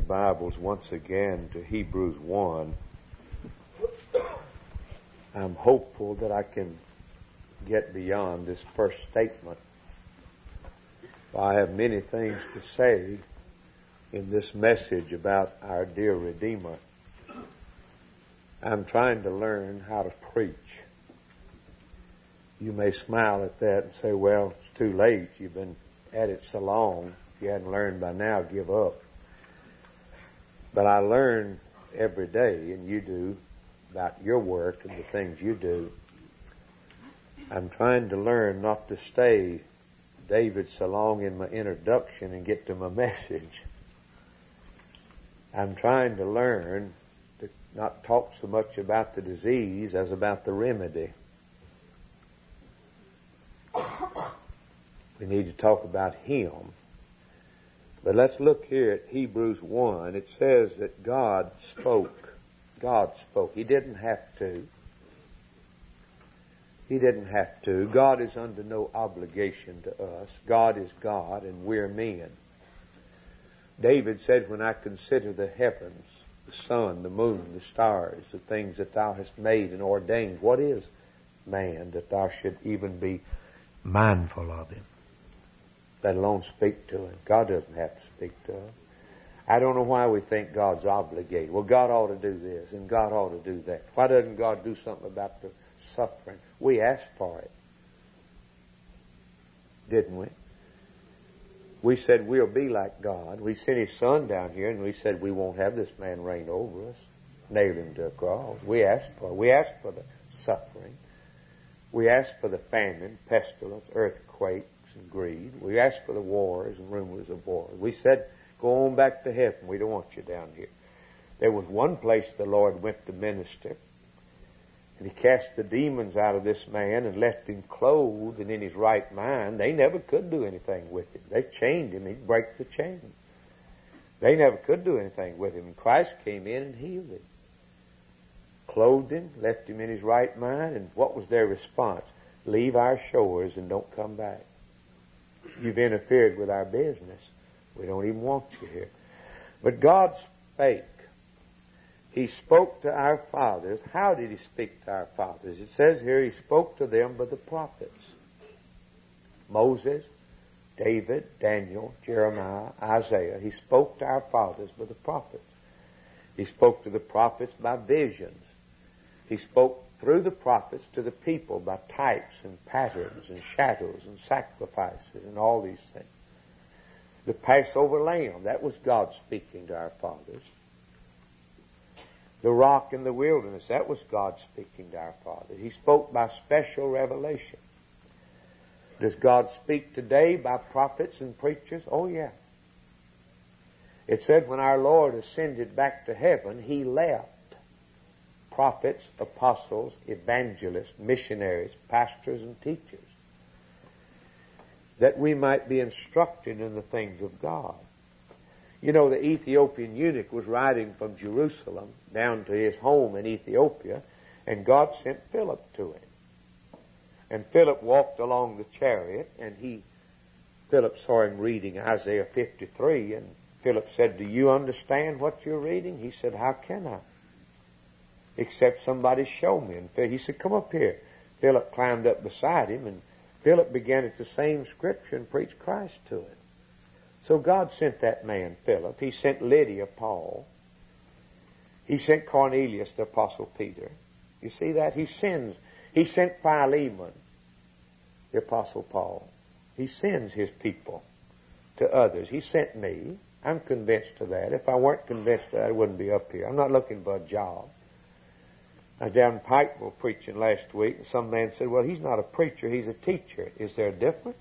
Bibles once again to Hebrews 1. I'm hopeful that I can get beyond this first statement. I have many things to say in this message about our dear Redeemer. I'm trying to learn how to preach. You may smile at that and say, well, it's too late. You've been at it so long. If you hadn't learned by now, give up. But I learn every day, and you do, about your work and the things you do. I'm trying to learn not to stay, David, so long in my introduction and get to my message. I'm trying to learn to not talk so much about the disease as about the remedy. We need to talk about Him. But let's look here at Hebrews 1. It says that God spoke. God spoke. He didn't have to. He didn't have to. God is under no obligation to us. God is God and we're men. David said, when I consider the heavens, the sun, the moon, the stars, the things that thou hast made and ordained, what is man that thou should even be mindful of him, let alone speak to him? God doesn't have to speak to us. I don't know why we think God's obligated. Well, God ought to do this and God ought to do that. Why doesn't God do something about the suffering? We asked for it, didn't we? We said we'll be like God. We sent His Son down here and we said we won't have this man reign over us. Nailed Him to a cross. We asked for it. We asked for the suffering. We asked for the famine, pestilence, earthquakes, and greed. We asked for the wars and rumors of wars. We said, go on back to heaven. We don't want you down here. There was one place the Lord went to minister, and He cast the demons out of this man and left him clothed and in his right mind. They never could do anything with him. They chained him. He'd break the chain. They never could do anything with him. And Christ came in and healed him. Clothed him, left him in his right mind, and what was their response? Leave our shores and don't come back. You've interfered with our business. We don't even want you here. But God spake. He spoke to our fathers. How did He speak to our fathers? It says here He spoke to them by the prophets. Moses, David, Daniel, Jeremiah, Isaiah. He spoke to our fathers by the prophets. He spoke to the prophets by visions. He spoke through the prophets to the people by types and patterns and shadows and sacrifices and all these things. The Passover lamb, that was God speaking to our fathers. The rock in the wilderness, that was God speaking to our fathers. He spoke by special revelation. Does God speak today by prophets and preachers? Oh, yeah. It said when our Lord ascended back to heaven, He left prophets, apostles, evangelists, missionaries, pastors, and teachers, that we might be instructed in the things of God. You know, the Ethiopian eunuch was riding from Jerusalem down to his home in Ethiopia, and God sent Philip to him. And Philip walked along the chariot, and Philip saw him reading Isaiah 53, and Philip said, do you understand what you're reading? He said, how can I? Except somebody show me. And he said, come up here. Philip climbed up beside him, and Philip began at the same scripture and preached Christ to him. So God sent that man, Philip. He sent Lydia, Paul. He sent Cornelius, the Apostle Peter. You see that? He sent Philemon, the Apostle Paul. He sends his people to others. He sent me. I'm convinced of that. If I weren't convinced of that, I wouldn't be up here. I'm not looking for a job. I was down in Pikeville preaching last week, and some man said, well, he's not a preacher, he's a teacher. Is there a difference?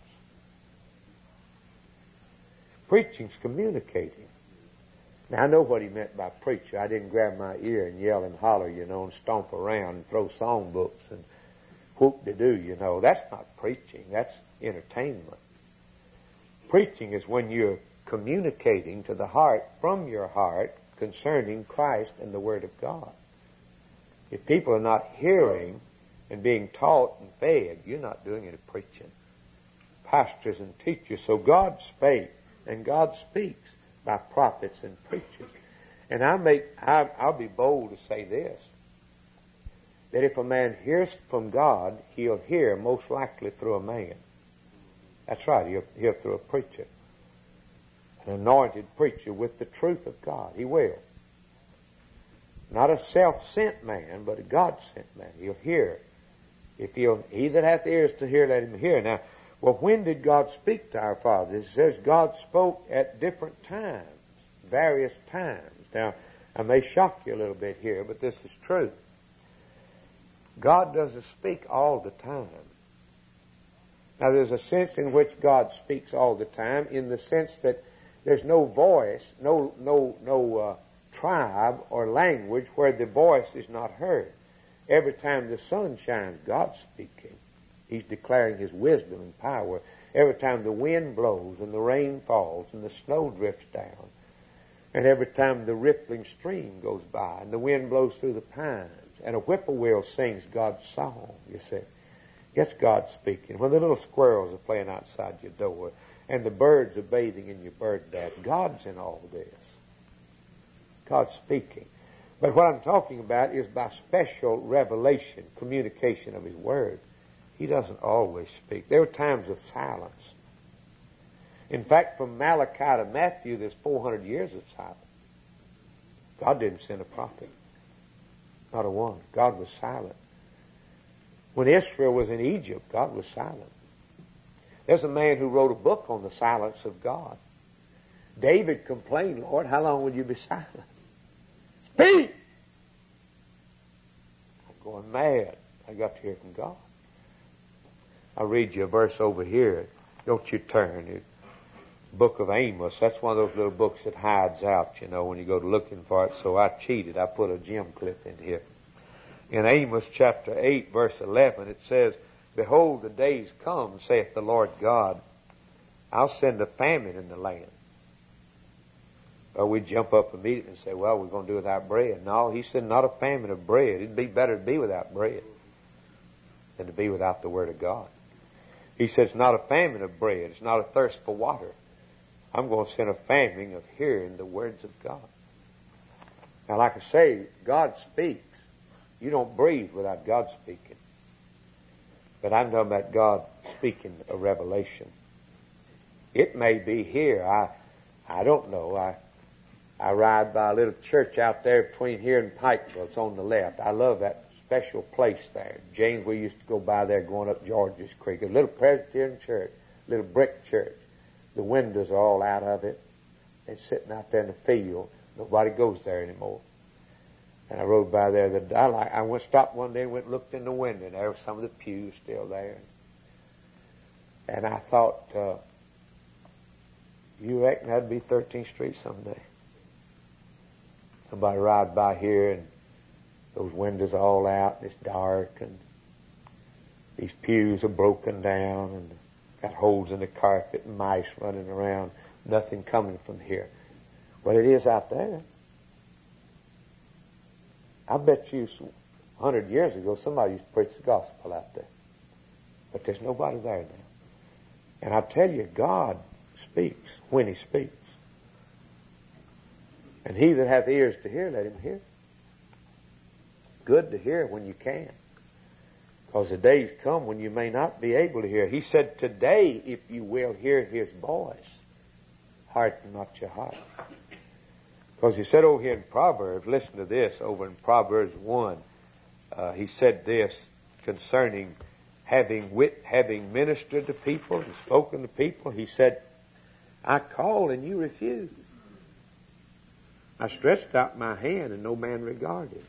Preaching's communicating. Now, I know what he meant by preacher. I didn't grab my ear and yell and holler, and stomp around and throw songbooks and whoop-de-doo, That's not preaching. That's entertainment. Preaching is when you're communicating to the heart, from your heart, concerning Christ and the Word of God. If people are not hearing and being taught and fed, you're not doing any preaching. Pastors and teachers. So God spake, and God speaks by prophets and preachers. And I'll be bold to say this, that if a man hears from God, he'll hear most likely through a man. That's right, he'll hear through a preacher. An anointed preacher with the truth of God. He will. Not a self-sent man, but a God-sent man. He'll hear. He that hath ears to hear, let him hear. Now, well, when did God speak to our fathers? It says God spoke at different times, various times. Now, I may shock you a little bit here, but this is true. God doesn't speak all the time. Now, there's a sense in which God speaks all the time, in the sense that there's no voice, no tribe or language where the voice is not heard. Every time the sun shines, God's speaking. He's declaring His wisdom and power. Every time the wind blows and the rain falls and the snow drifts down, and every time the rippling stream goes by and the wind blows through the pines and a whippoorwill sings God's song, you see, it's God speaking. When the little squirrels are playing outside your door and the birds are bathing in your bird bath, God's in all this. God's speaking. But what I'm talking about is by special revelation, communication of His Word. He doesn't always speak. There are times of silence. In fact, from Malachi to Matthew, there's 400 years of silence. God didn't send a prophet. Not a one. God was silent. When Israel was in Egypt, God was silent. There's a man who wrote a book on the silence of God. David complained, Lord, how long will you be silent? Speak! I'm going mad. I got to hear from God. I'll read you a verse over here. Don't you turn. The book of Amos. That's one of those little books that hides out, you know, when you go to looking for it. So I cheated. I put a gem clip in here. In Amos chapter 8, verse 11, it says, Behold, the days come, saith the Lord God. I'll send a famine in the land. Or we jump up immediately and say, well, we're going to do without bread. No, He said not a famine of bread. It'd be better to be without bread than to be without the Word of God. He said it's not a famine of bread. It's not a thirst for water. I'm going to send a famine of hearing the words of God. Now, like I say, God speaks. You don't breathe without God speaking. But I'm talking about God speaking a revelation. It may be here. I don't know. I ride by a little church out there between here and Pikeville. It's on the left. I love that special place there. James, we used to go by there going up George's Creek. A little Presbyterian church, little brick church. The windows are all out of it. It's sitting out there in the field. Nobody goes there anymore. And I rode by there. I went stopped one day and went and looked in the window, and there were some of the pews still there. And I thought, you reckon that'd be 13th Street someday? Somebody ride by here and those windows are all out and it's dark and these pews are broken down and got holes in the carpet and mice running around, nothing coming from here. Well, it is out there. I bet you 100 years ago somebody used to preach the gospel out there. But there's nobody there now. And I tell you, God speaks when He speaks. And he that hath ears to hear, let him hear. Good to hear when you can. Because the days come when you may not be able to hear. He said, today, if you will hear His voice, harden not your heart. Because He said over here in Proverbs, listen to this, over in Proverbs 1, He said this concerning having ministered to people and spoken to people. He said, I called and you refused. I stretched out my hand and no man regarded.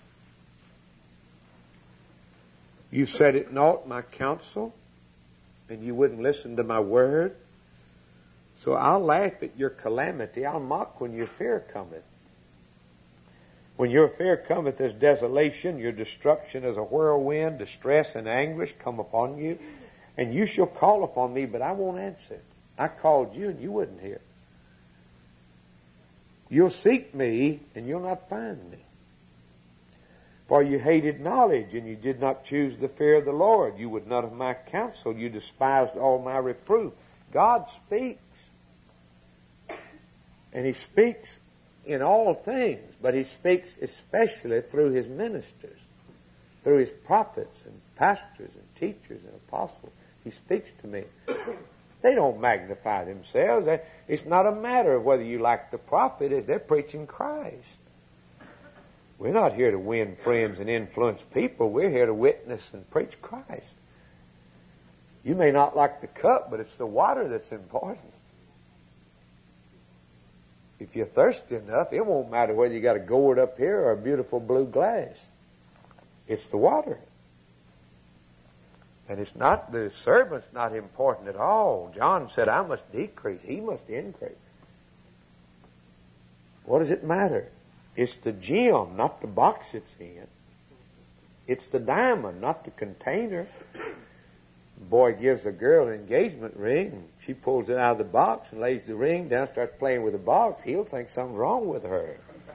You set at naught my counsel and you wouldn't listen to my word. So I'll laugh at your calamity. I'll mock when your fear cometh. When your fear cometh as desolation, your destruction as a whirlwind, distress and anguish come upon you. And you shall call upon me, but I won't answer. I called you and you wouldn't hear. You'll seek me and you'll not find me. For you hated knowledge and you did not choose the fear of the Lord. You would not have my counsel. You despised all my reproof. God speaks. And He speaks in all things, but He speaks especially through His ministers, through His prophets and pastors and teachers and apostles. He speaks to me. They don't magnify themselves. It's not a matter of whether you like the prophet. They're preaching Christ. We're not here to win friends and influence people. We're here to witness and preach Christ. You may not like the cup, but it's the water that's important. If you're thirsty enough, it won't matter whether you got a gourd up here or a beautiful blue glass. It's the water. And it's not, the servant's not important at all. John said, I must decrease, He must increase. What does it matter? It's the gem, not the box it's in. It's the diamond, not the container. The boy gives a girl an engagement ring. She pulls it out of the box and lays the ring down, starts playing with the box. He'll think something's wrong with her.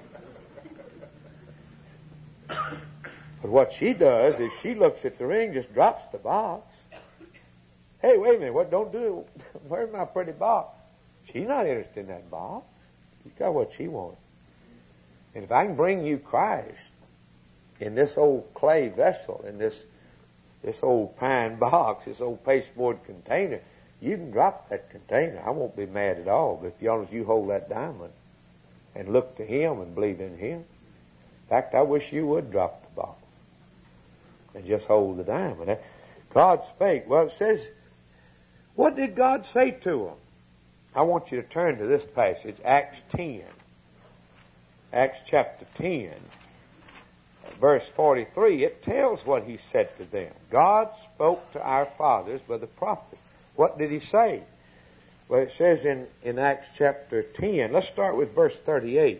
But what she does is she looks at the ring, just drops the box. Hey, wait a minute, what? Don't do it. Where's my pretty box? She's not interested in that box. She's got what she wants. And if I can bring you Christ in this old clay vessel, in this old pine box, this old pasteboard container, you can drop that container. I won't be mad at all. But as long as you hold that diamond and look to Him and believe in Him. In fact, I wish you would drop the box and just hold the diamond. God spake. Well, it says, what did God say to him? I want you to turn to this passage, Acts 10. Acts chapter 10, verse 43. It tells what He said to them. God spoke to our fathers by the prophets. What did He say? Well, it says in Acts chapter 10, let's start with verse 38.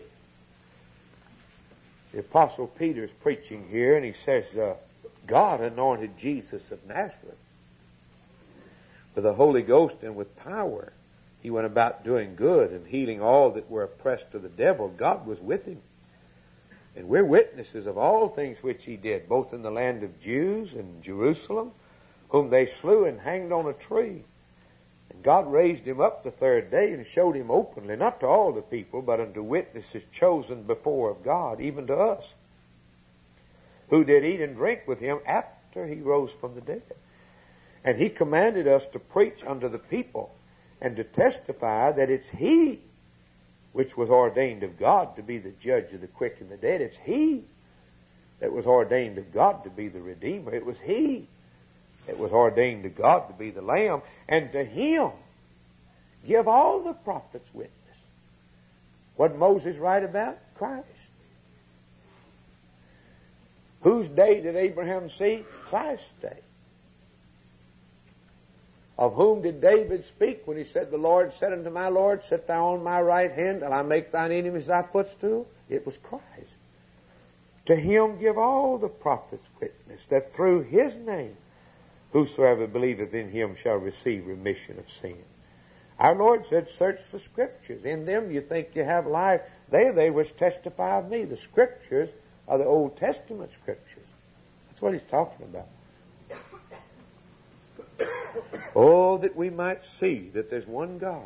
The Apostle Peter's preaching here, and he says, God anointed Jesus of Nazareth with the Holy Ghost and with power. He went about doing good and healing all that were oppressed of the devil. God was with Him. And we're witnesses of all things which He did, both in the land of Jews and Jerusalem, whom they slew and hanged on a tree. And God raised Him up the third day and showed Him openly, not to all the people, but unto witnesses chosen before of God, even to us, who did eat and drink with Him after He rose from the dead. And He commanded us to preach unto the people and to testify that it's He which was ordained of God to be the judge of the quick and the dead. It's He that was ordained of God to be the Redeemer. It was He that was ordained of God to be the Lamb. And to Him give all the prophets witness. What did Moses write about? Christ. Whose day did Abraham see? Christ's day. Of whom did David speak when he said, the Lord said unto my Lord, sit thou on my right hand, till I make thine enemies thy footstool? It was Christ. To Him give all the prophets witness, that through His name whosoever believeth in Him shall receive remission of sin. Our Lord said, search the Scriptures. In them you think you have life. They are they which testify of me. The Scriptures are the Old Testament Scriptures. That's what He's talking about. Oh, that we might see that there's one God.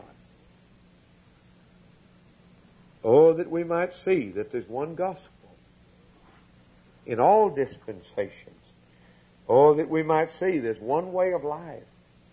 Oh, that we might see that there's one gospel in all dispensations. Oh, that we might see there's one way of life.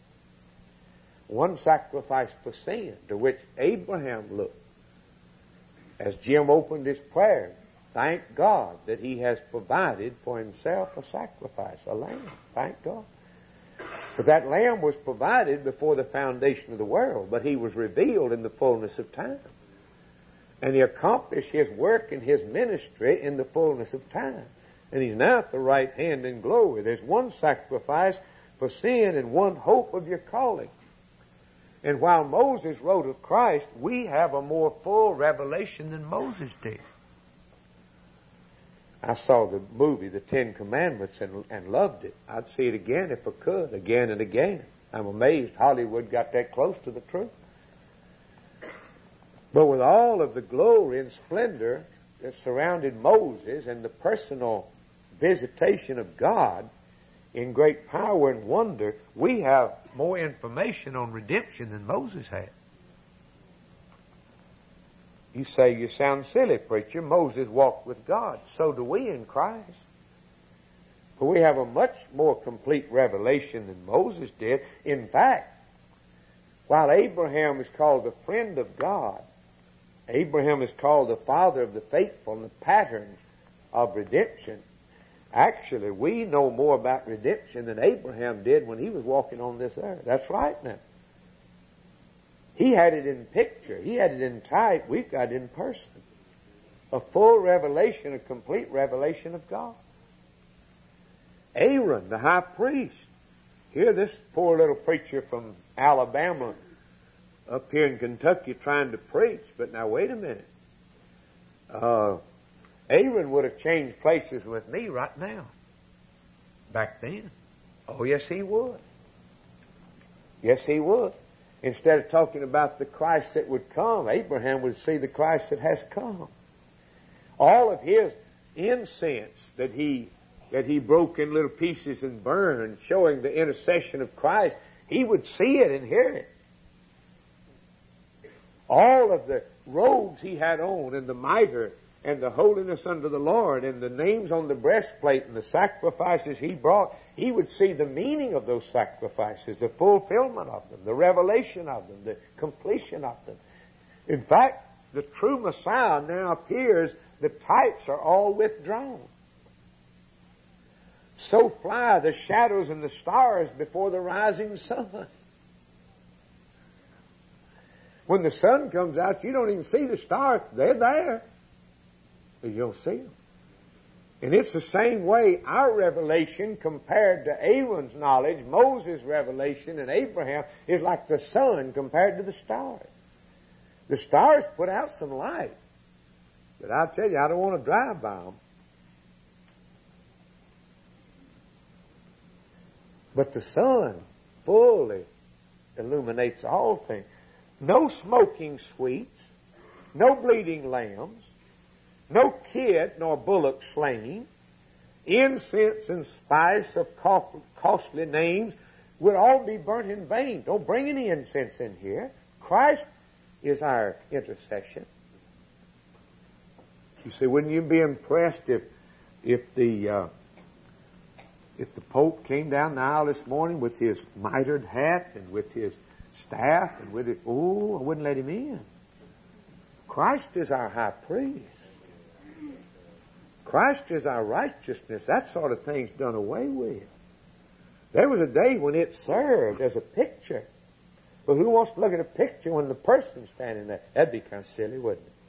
One sacrifice for sin to which Abraham looked. As Jim opened his prayer, thank God that He has provided for Himself a sacrifice, a lamb. Thank God. But that lamb was provided before the foundation of the world, but He was revealed in the fullness of time. And He accomplished His work and His ministry in the fullness of time. And He's now at the right hand in glory. There's one sacrifice for sin and one hope of your calling. And while Moses wrote of Christ, we have a more full revelation than Moses did. I saw the movie, The Ten Commandments, and loved it. I'd see it again if I could, again and again. I'm amazed Hollywood got that close to the truth. But with all of the glory and splendor that surrounded Moses and the personal visitation of God in great power and wonder, we have more information on redemption than Moses had. You say, you sound silly, preacher. Moses walked with God. So do we in Christ. But we have a much more complete revelation than Moses did. In fact, while Abraham is called the friend of God, Abraham is called the father of the faithful and the pattern of redemption. Actually, we know more about redemption than Abraham did when he was walking on this earth. That's right now. He had it in picture. He had it in type. We've got it in person. A full revelation, a complete revelation of God. Aaron, the high priest. Here, this poor little preacher from Alabama up here in Kentucky trying to preach. But now, wait a minute. Aaron would have changed places with me right now. Back then. Oh, yes, he would. Yes, he would. Instead of talking about the Christ that would come, Abraham would see the Christ that has come. All of his incense that he broke in little pieces and burned, showing the intercession of Christ, he would see it and hear it. All of the robes he had on, and the mitre, and the holiness unto the Lord, and the names on the breastplate, and the sacrifices he brought, he would see the meaning of those sacrifices, the fulfillment of them, the revelation of them, the completion of them. In fact, the true Messiah now appears. The types are all withdrawn. So fly the shadows and the stars before the rising sun. When the sun comes out, you don't even see the stars. They're there, but you don't see them. And it's the same way our revelation compared to Aaron's knowledge, Moses' revelation, and Abraham is like the sun compared to the stars. The stars put out some light, but I'll tell you, I don't want to drive by them. But the sun fully illuminates all things. No smoking sweets, no bleeding lambs, no kid nor bullock slain, incense and spice of costly names would all be burnt in vain. Don't bring any incense in here. Christ is our intercession. You say, wouldn't you be impressed if the Pope came down the aisle this morning with his mitred hat and with his staff and with it? Oh, I wouldn't let him in. Christ is our high priest. Christ is our righteousness. That sort of thing's done away with. There was a day when it served as a picture. But who wants to look at a picture when the person's standing there? That'd be kind of silly, wouldn't it?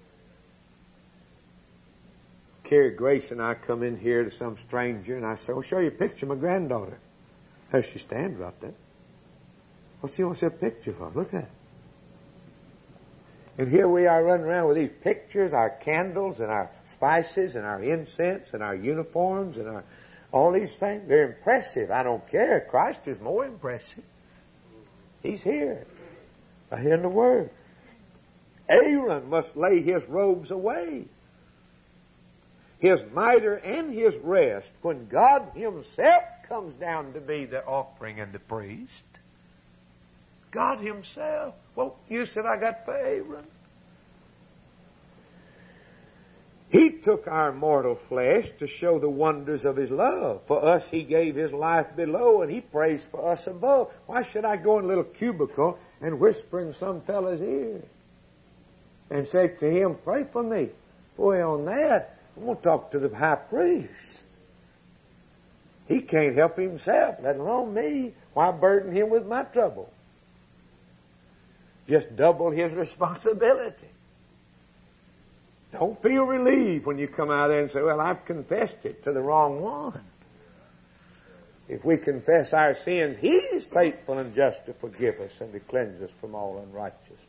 Carrie Grace and I come in here to some stranger, and I say, I'll show you a picture of my granddaughter. There she stands right there. What's she want to see a picture for? Look at it. And here we are running around with these pictures, our candles, and our spices, and our incense, and our uniforms, and all these things. They're impressive. I don't care. Christ is more impressive. He's here. Right here in the Word. Aaron must lay his robes away. His mitre and his rest, when God himself comes down to be the offering and the priest. God himself. Well, you said I got for Aaron. He took our mortal flesh to show the wonders of his love. For us, he gave his life below, and he prays for us above. Why should I go in a little cubicle and whisper in some fella's ear and say to him, pray for me? Boy, on that, I'm going to talk to the high priest. He can't help himself, let alone me. Why burden him with my trouble? Just double his responsibility. Don't feel relieved when you come out there and say, well, I've confessed it to the wrong one. If we confess our sins, he is faithful and just to forgive us and to cleanse us from all unrighteousness.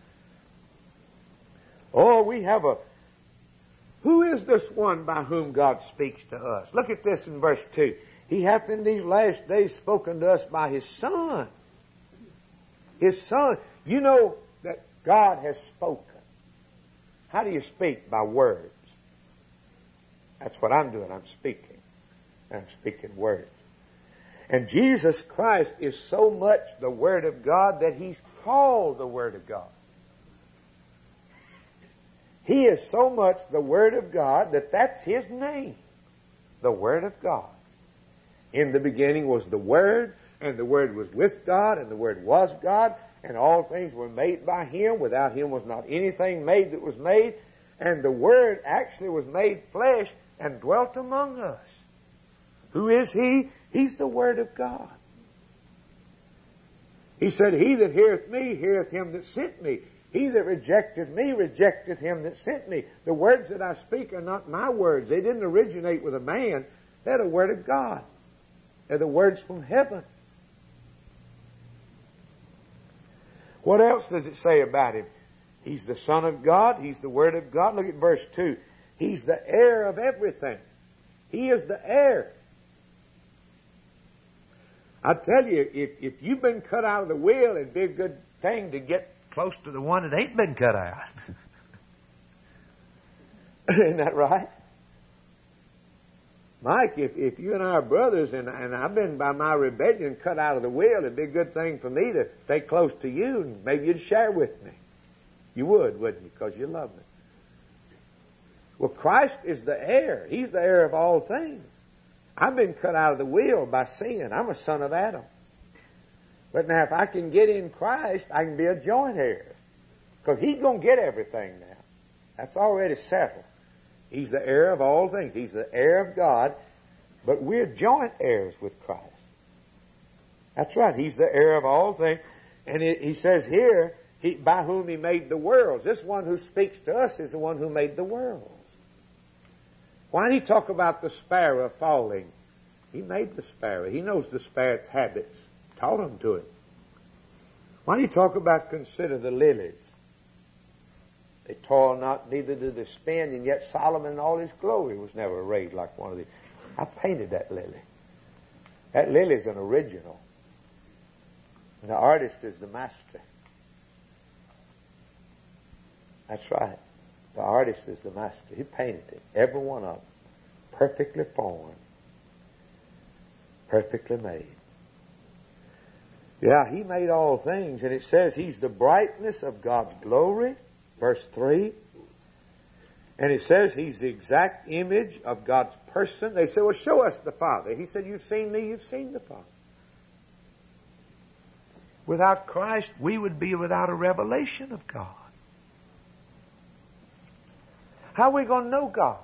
Oh, we have who is this one by whom God speaks to us? Look at this in verse 2. He hath in these last days spoken to us by his Son. His Son. You know that God has spoken. How do you speak? By words. That's what I'm doing. I'm speaking. I'm speaking words. And Jesus Christ is so much the Word of God that he's called the Word of God. He is so much the Word of God that that's His name. The Word of God. In the beginning was the Word, and the Word was with God, and the Word was God, and all things were made by Him. Without Him was not anything made that was made. And the Word actually was made flesh and dwelt among us. Who is He? He's the Word of God. He said, He that heareth me, heareth Him that sent me. He that rejecteth me, rejecteth Him that sent me. The words that I speak are not my words. They didn't originate with a man. They're the Word of God. They're the words from heaven. What else does it say about Him? He's the Son of God. He's the Word of God. Look at verse 2. He's the heir of everything. He is the heir. I tell you, if you've been cut out of the will, it'd be a good thing to get close to the one that ain't been cut out. Isn't that right? Mike, if you and I are brothers, and I've been by my rebellion cut out of the will, it'd be a good thing for me to stay close to you, and maybe you'd share with me. You would, wouldn't you? Because you love me. Well, Christ is the heir. He's the heir of all things. I've been cut out of the will by sin. I'm a son of Adam. But now if I can get in Christ, I can be a joint heir. Because He's going to get everything now. That's already settled. He's the heir of all things. He's the heir of God. But we're joint heirs with Christ. That's right. He's the heir of all things. And He says here, by whom He made the worlds. This one who speaks to us is the one who made the worlds. Why did He talk about the sparrow falling? He made the sparrow. He knows the sparrow's habits. Taught them to it. Why do you talk about consider the lilies? They toil not, neither do they spin, and yet Solomon in all his glory was never arrayed like one of these. I painted that lily. That lily's an original. And the artist is the master. That's right. The artist is the master. He painted it. Every one of them. Perfectly formed. Perfectly made. Yeah, He made all things. And it says He's the brightness of God's glory. Verse 3. And it says He's the exact image of God's person. They say, well, show us the Father. He said, you've seen me, you've seen the Father. Without Christ, we would be without a revelation of God. How are we going to know God?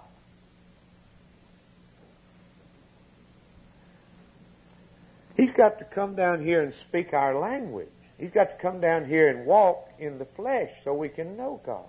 He's got to come down here and speak our language. He's got to come down here and walk in the flesh so we can know God.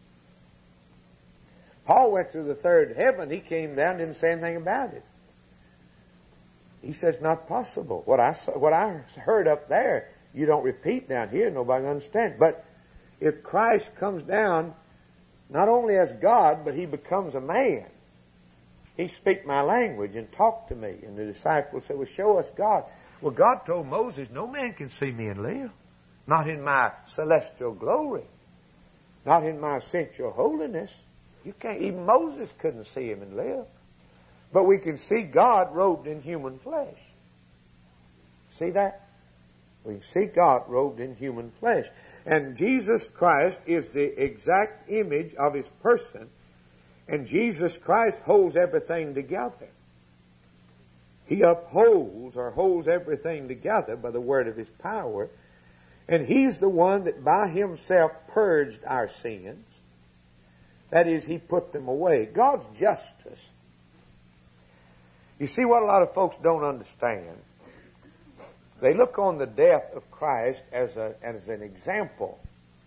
Paul went to the third heaven. He came down, didn't say anything about it. He says, not possible. What I heard up there, you don't repeat down here. Nobody understands. But if Christ comes down, not only as God, but He becomes a man. He speak my language and talk to me. And the disciples said, well, show us God. Well, God told Moses, no man can see me and live. Not in my celestial glory. Not in my essential holiness. You can't, even Moses couldn't see Him and live. But we can see God robed in human flesh. See that? We can see God robed in human flesh. And Jesus Christ is the exact image of His person. And Jesus Christ holds everything together. He upholds or holds everything together by the word of His power. And He's the one that by Himself purged our sins. That is, He put them away. God's justice. You see what a lot of folks don't understand? They look on the death of Christ as an example.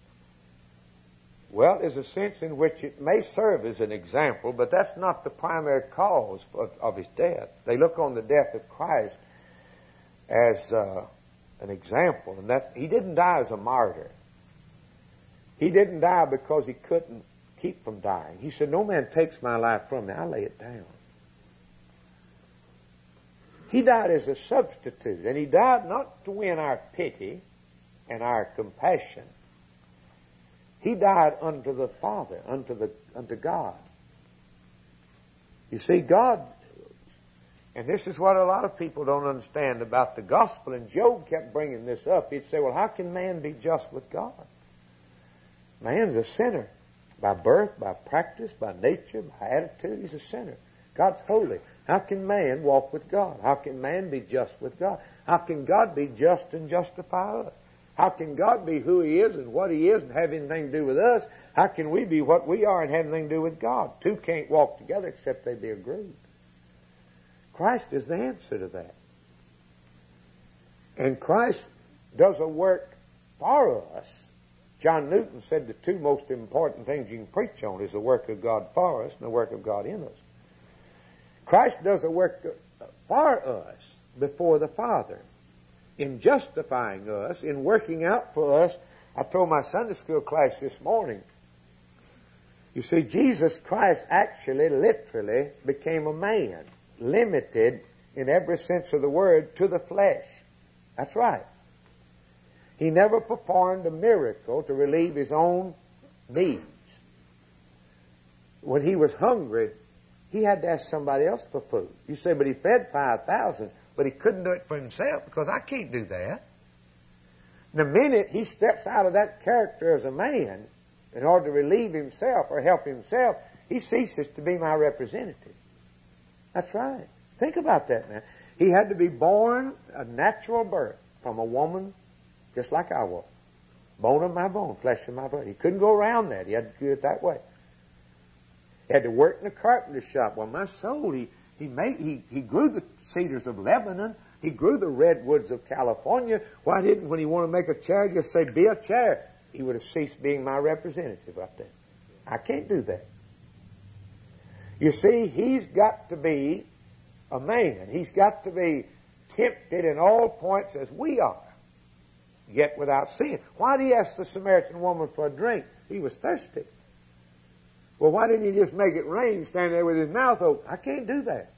Well, there's a sense in which it may serve as an example, but that's not the primary cause of His death. They look on the death of Christ as an example, and that He didn't die as a martyr. He didn't die because He couldn't keep from dying. He said, no man takes my life from me, I lay it down. He died as a substitute, and He died not to win our pity and our compassion. He died unto the Father, unto God. You see, God, and this is what a lot of people don't understand about the gospel, and Job kept bringing this up. He'd say, well, how can man be just with God? Man's a sinner. By birth, by practice, by nature, by attitude, he's a sinner. God's holy. How can man walk with God? How can man be just with God? How can God be just and justify us? How can God be who he is and what he is and have anything to do with us? How can we be what we are and have anything to do with God? Two can't walk together except they be agreed. Christ is the answer to that. And Christ does a work for us. John Newton said the two most important things you can preach on is the work of God for us and the work of God in us. Christ does a work for us before the Father in justifying us, in working out for us. I told my Sunday school class this morning, you see, Jesus Christ actually, literally became a man, limited in every sense of the word to the flesh. That's right. He never performed a miracle to relieve his own needs. When he was hungry, he had to ask somebody else for food. You say, but he fed 5,000, but he couldn't do it for himself because I can't do that. The minute he steps out of that character as a man in order to relieve himself or help himself, he ceases to be my representative. That's right. Think about that, man. He had to be born a natural birth from a woman just like I was. Bone of my bone, flesh of my blood. He couldn't go around that. He had to do it that way. He had to work in a carpenter's shop. Well, my soul, he grew the cedars of Lebanon. He grew the redwoods of California. Why didn't, when he wanted to make a chair, just say, be a chair? He would have ceased being my representative up there. I can't do that. You see, he's got to be a man. He's got to be tempted in all points as we are, yet without sin. Why did he ask the Samaritan woman for a drink? He was thirsty. Well, why didn't he just make it rain, stand there with his mouth open? I can't do that.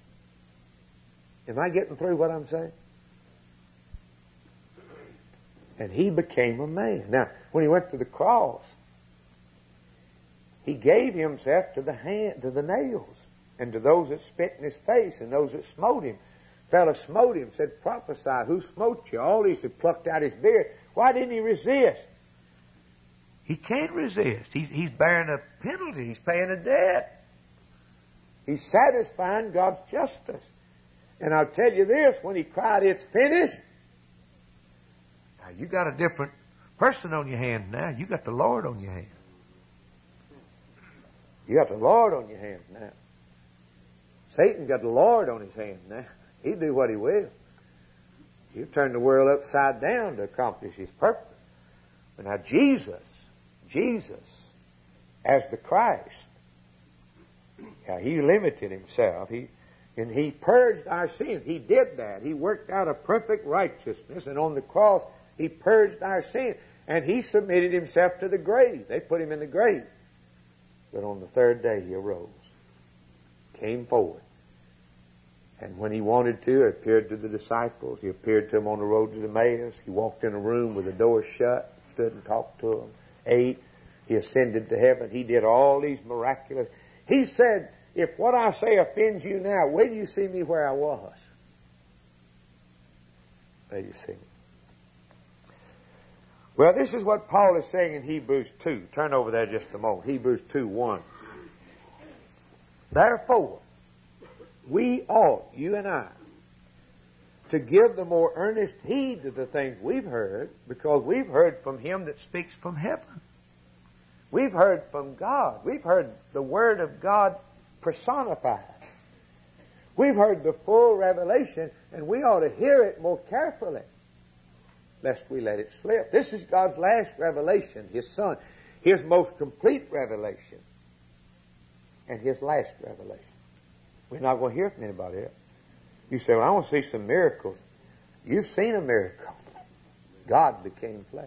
Am I getting through what I'm saying? And he became a man. Now, when he went to the cross, he gave himself to the nails, and to those that spit in his face, and those that smote him. Fellow smote him, said, prophesy, who smote you? All these had plucked out his beard. Why didn't he resist? He can't resist. He's bearing a penalty. He's paying a debt. He's satisfying God's justice. And I'll tell you this, when he cried, it's finished, now you got a different person on your hands now. You got the Lord on your hands. You got the Lord on your hands now. Satan got the Lord on his hands now. He'll do what he will. He'll turn the world upside down to accomplish his purpose. But now Jesus, as the Christ, he limited himself. And he purged our sins. He did that. He worked out a perfect righteousness, and on the cross, he purged our sins. And he submitted himself to the grave. They put him in the grave. But on the third day, he arose, came forward. And when he wanted to, he appeared to the disciples. He appeared to them on the road to Emmaus. He walked in a room with the door shut, stood and talked to them, ate. He ascended to heaven. He did all these miraculous. He said, if what I say offends you now, wait till you see me where I was. There you see me. Well, this is what Paul is saying in Hebrews 2. Turn over there just a moment. Hebrews 2:1. Therefore, we ought, you and I, to give the more earnest heed to the things we've heard, because we've heard from him that speaks from heaven. We've heard from God. We've heard the Word of God personified. We've heard the full revelation, and we ought to hear it more carefully, lest we let it slip. This is God's last revelation, His Son, His most complete revelation, and His last revelation. We're not going to hear from anybody else. You say, well, I want to see some miracles. You've seen a miracle. God became flesh.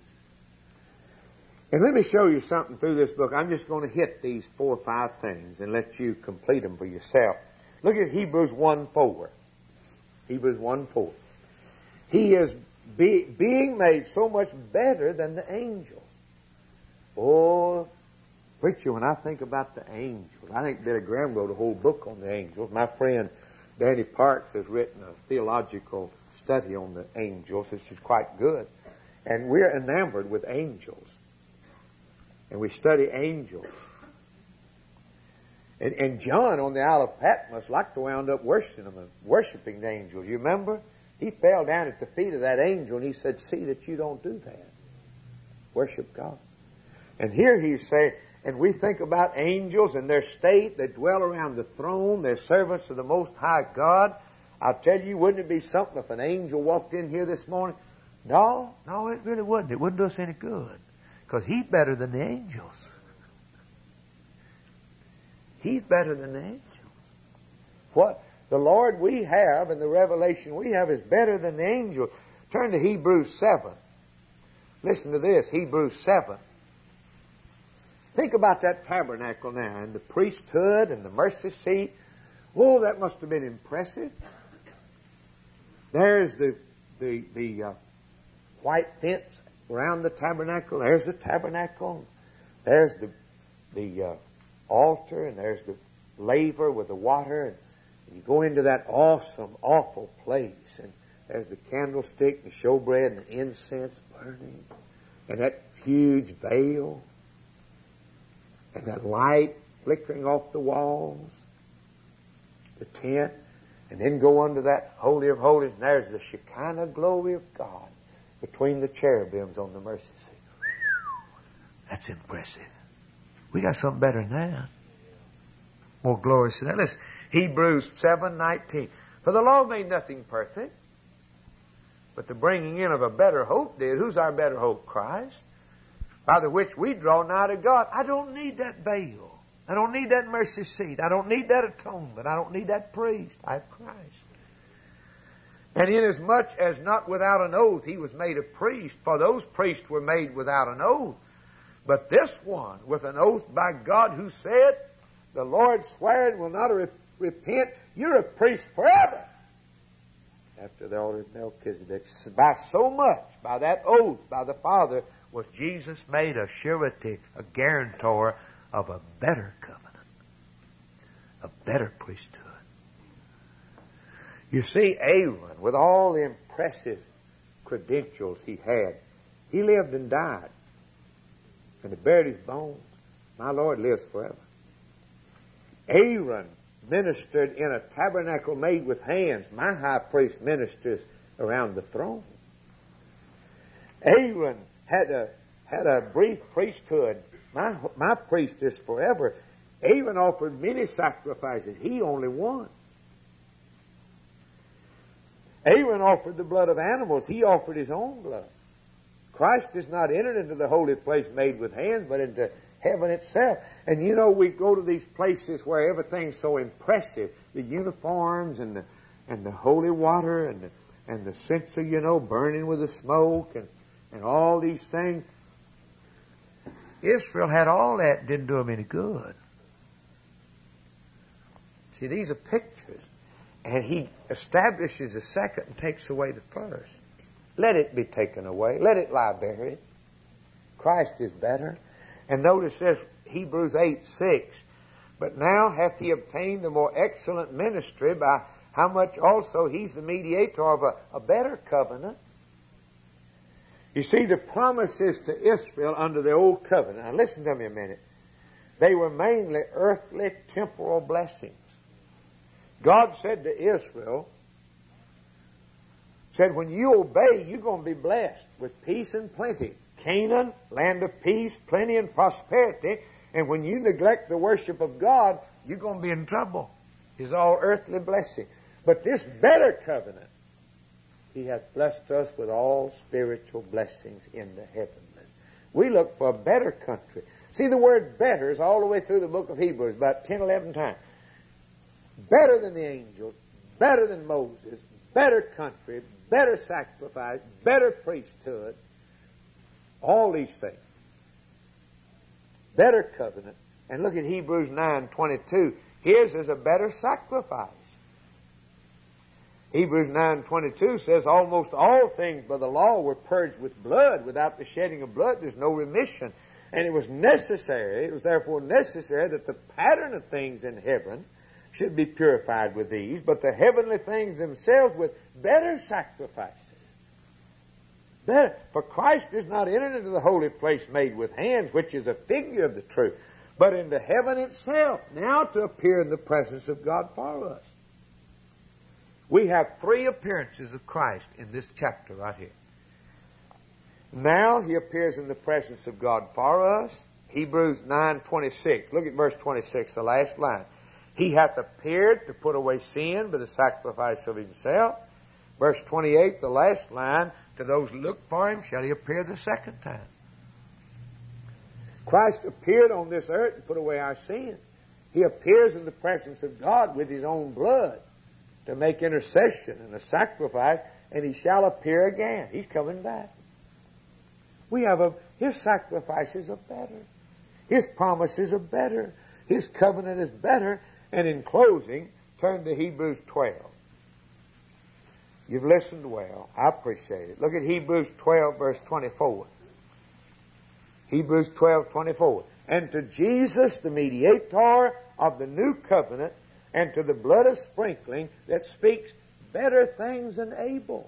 And let me show you something through this book. I'm just going to hit these 4 or 5 things and let you complete them for yourself. Look at Hebrews 1:4. Hebrews 1:4. He is being made so much better than the angels. Oh, preacher, when I think about the angels, I think Billy Graham wrote a whole book on the angels. My friend Danny Parks has written a theological study on the angels, which is quite good. And we're enamored with angels. and we study angels. And John on the Isle of Patmos liked to wound up worshiping the angels. You remember? He fell down at the feet of that angel and he said, see that you don't do that. Worship God. And here he's saying, and we think about angels and their state. They dwell around the throne. They're servants of the Most High God. I'll tell you, wouldn't it be something if an angel walked in here this morning? No, it really wouldn't. It wouldn't do us any good. Because he's better than the angels. He's better than the angels. What the Lord we have and the revelation we have is better than the angels. Turn to Hebrews 7. Listen to this, Hebrews 7. Think about that tabernacle now, and the priesthood and the mercy seat. Oh, that must have been impressive. There's the white fence around the tabernacle. There's the tabernacle. There's the altar, and there's the laver with the water. And you go into that awesome, awful place, and there's the candlestick, the showbread, and the incense burning, and that huge veil, and that light flickering off the walls, the tent, and then go under that Holy of Holies, and there's the Shekinah glory of God between the cherubims on the mercy seat. That's impressive. We got something better than that. More glorious than that. Listen, Hebrews 7:19. For the law made nothing perfect, but the bringing in of a better hope did. Who's our better hope? Christ. By the which we draw nigh to God. I don't need that veil. I don't need that mercy seat. I don't need that atonement. I don't need that priest. I have Christ. And inasmuch as not without an oath he was made a priest, for those priests were made without an oath, but this one with an oath by God, who said, the Lord sware and will not repent, you're a priest forever. After the order of Melchizedek. By so much, by that oath, by the Father, was Jesus made a surety, a guarantor of a better covenant, a better priesthood. You see, Aaron, with all the impressive credentials he had, he lived and died, and he buried his bones. My Lord lives forever. Aaron ministered in a tabernacle made with hands. My high priest ministers around the throne. Aaron had a brief priesthood. My priest is forever. Aaron offered many sacrifices. He only one. Aaron offered the blood of animals. He offered his own blood. Christ is not entered into the holy place made with hands, but into heaven itself. And you know, we go to these places where everything's so impressive. The uniforms and the holy water and the censer, you know, burning with the smoke and all these things. Israel had all that, didn't do them any good. See, these are pictures. And he establishes the second and takes away the first. Let it be taken away. Let it lie buried. Christ is better. And notice this, Hebrews 8:6. But now hath he obtained a more excellent ministry, by how much also he's the mediator of a better covenant. You see, the promises to Israel under the old covenant, now listen to me a minute, they were mainly earthly, temporal blessings. God said to Israel, said, when you obey, you're going to be blessed with peace and plenty. Canaan, land of peace, plenty and prosperity. And when you neglect the worship of God, you're going to be in trouble. It's all earthly blessing. But this better covenant, he hath blessed us with all spiritual blessings in the heavenlies. We look for a better country. See, the word better is all the way through the book of Hebrews, about 10, 11 times. Better than the angels, better than Moses, better country, better sacrifice, better priesthood, all these things. Better covenant. And look at Hebrews 9:22. His is a better sacrifice. Hebrews 9:22 says, almost all things by the law were purged with blood. Without the shedding of blood, there's no remission. And it was therefore necessary that the pattern of things in heaven should be purified with these, but the heavenly things themselves with better sacrifices. Better. For Christ is not entered into the holy place made with hands, which is a figure of the truth, but into heaven itself, now to appear in the presence of God for us. We have 3 appearances of Christ in this chapter right here. Now he appears in the presence of God for us. Hebrews 9:26. Look at verse 26, the last line. He hath appeared to put away sin by the sacrifice of himself. Verse 28, the last line, to those who look for him shall he appear the second time. Christ appeared on this earth to put away our sin. He appears in the presence of God with his own blood to make intercession and a sacrifice, and he shall appear again. He's coming back. His sacrifices are better. His promises are better. His covenant is better. And in closing, turn to Hebrews 12. You've listened well. I appreciate it. Look at Hebrews 12, verse 24. Hebrews 12:24. And to Jesus, the mediator of the new covenant, and to the blood of sprinkling that speaks better things than Abel.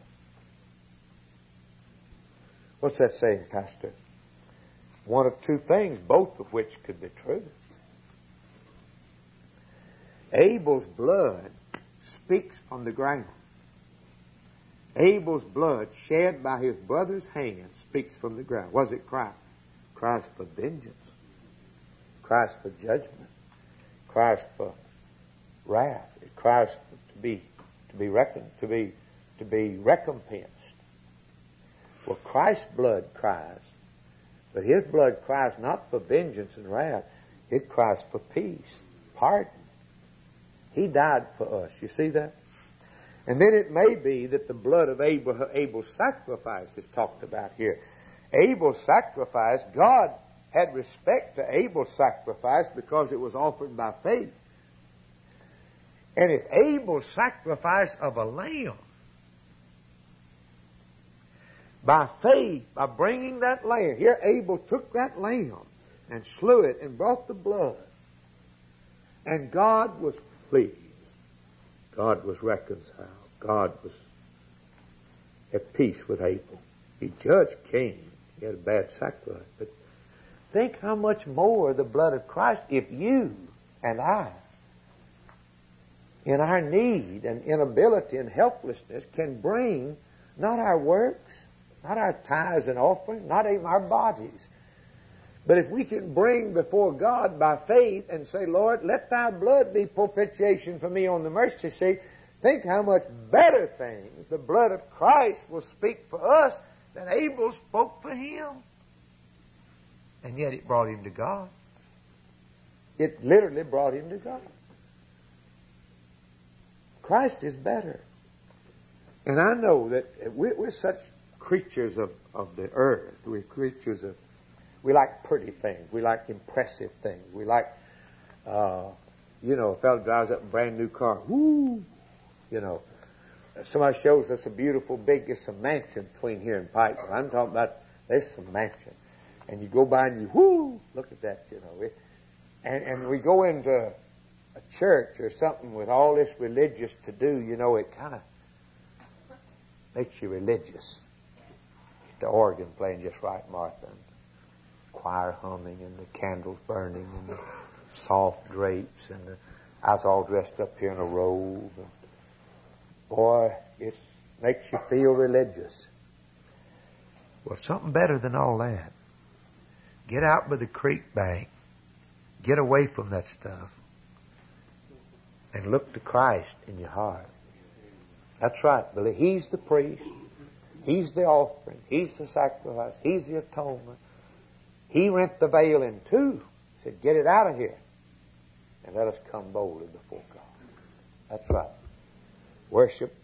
What's that saying, Pastor? One of 2 things, both of which could be true. Abel's blood speaks from the ground. Abel's blood shed by his brother's hand speaks from the ground. Was it Christ? Christ for vengeance. Christ for judgment. Christ for wrath. Christ to be recompensed. Well, Christ's blood cries, but his blood cries not for vengeance and wrath. It cries for peace, pardon. He died for us. You see that? And then it may be that the blood of Abel's sacrifice is talked about here. Abel's sacrifice, God had respect to Abel's sacrifice because it was offered by faith. And if Abel's sacrifice of a lamb, by faith, by bringing that lamb, here Abel took that lamb and slew it and brought the blood. And God was pleased. God was reconciled. God was at peace with Abel. He judged Cain. He had a bad sacrifice. But think how much more the blood of Christ, if you and I, in our need and inability and helplessness, can bring not our works, not our tithes and offerings, not even our bodies, but if we can bring before God by faith and say, Lord, let thy blood be propitiation for me on the mercy seat, think how much better things the blood of Christ will speak for us than Abel spoke for him. And yet it brought him to God. It literally brought him to God. Christ is better. And I know that we're such creatures of the earth. We're creatures of, we like pretty things. We like impressive things. We like, a fellow drives up a brand new car. Woo! Somebody shows us a beautiful it's a mansion between here and Pikeville. I'm talking about, there's some mansion. And you go by and you, whoo, look at that, And we go into a church or something with all this religious to do, it kind of makes you religious. The organ playing just right, Martha, and the choir humming, and the candles burning, and the soft drapes, and I was all dressed up here in a robe. Boy, it makes you feel religious. Well, something better than all that. Get out by the creek bank. Get away from that stuff. And look to Christ in your heart. That's right, Billy. He's the priest. He's the offering. He's the sacrifice. He's the atonement. He rent the veil in two. He said, get it out of here. And let us come boldly before God. That's right. Worship.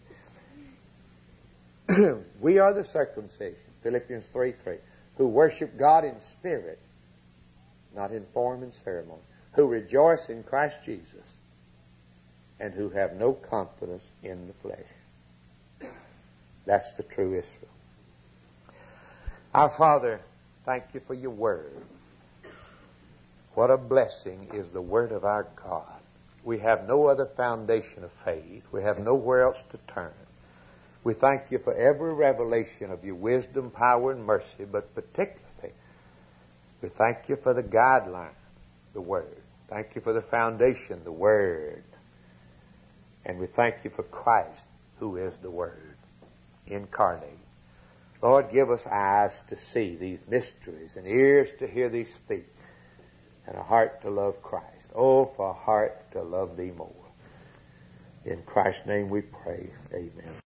We are the circumcision, Philippians 3:3, who worship God in spirit, not in form and ceremony, who rejoice in Christ Jesus, and who have no confidence in the flesh. That's the true Israel. Our Father, thank you for your word. What a blessing is the word of our God. We have no other foundation of faith. We have nowhere else to turn. We thank you for every revelation of your wisdom, power, and mercy, but particularly, we thank you for the guideline, the Word. Thank you for the foundation, the Word. And we thank you for Christ, who is the Word, incarnate. Lord, give us eyes to see these mysteries and ears to hear thee speak and a heart to love Christ. Oh, for a heart to love thee more. In Christ's name we pray. Amen.